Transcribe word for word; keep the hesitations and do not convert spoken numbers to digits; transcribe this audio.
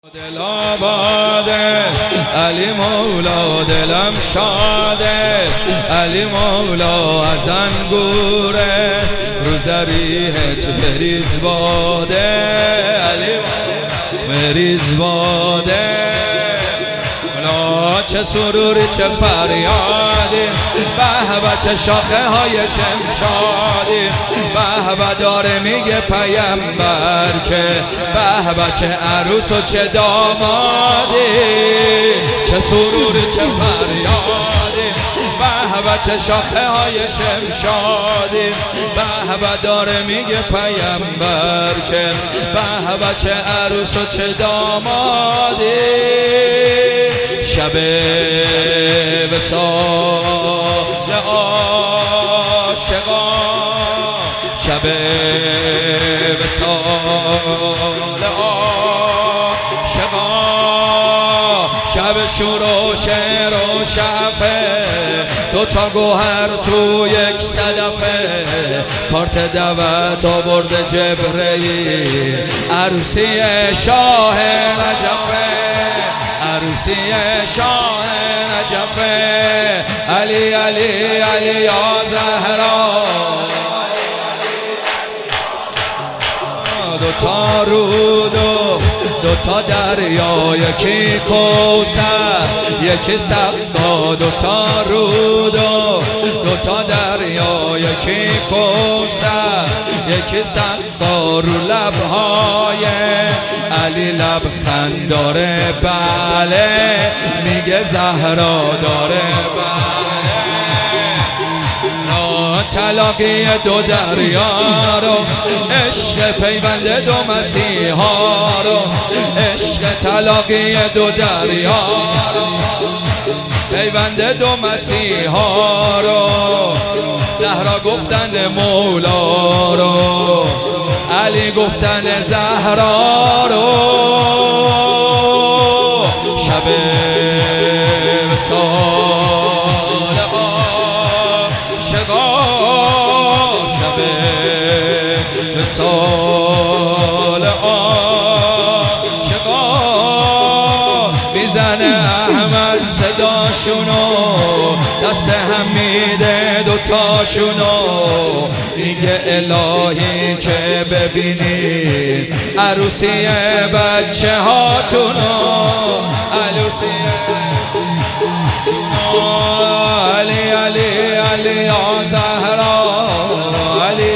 دل آباده علی مولا، دلم شاده علی مولا، از انگوره رو زریحت بریز باده علی بریز باده. چه سروری چه فریادی، به به چه شاخه های شمشادی، به به داره میگه پیامبر که به به چه عروس و چه دامادی. چه سروری چه فریادی، به به چه شاخه های شمشادی، به به داره میگه پیامبر که به به چه عروس و چه دامادی. شب وصال عاشقان، شب وصال عاشقان، شب شور و شعر و شفه، دو تا گوهر تو یک صدفه، کارت دعوت آورده جبرئیل، عروسی شاه نجفه، عروسی شاه نجفه، علی علی علی یا زهرا. دو تا رود و دو تا دریا، یکی کوثر یکی سقا، دو تا رود و دو تا دریا، یکی کوثر یکی سقا، رو لبهای علی لبخند داره بله، میگه زهرا داره بله. طلاقی دو دریا رو، عشق پیوند دو مسیحا رو، عشق طلاقی دو دریا رو، پیوند دو مسیحا رو، زهرا گفتن مولا رو، علی گفتن زهرا رو. شب وصال عاشقان، شب وصال عاشقان، میزنه احمد صداشونو، دست هم میده دوتاشونو، میگه الهی که ببینی عروسی بچه هاتونو، عروسی علی علی علی یا زهرا، علی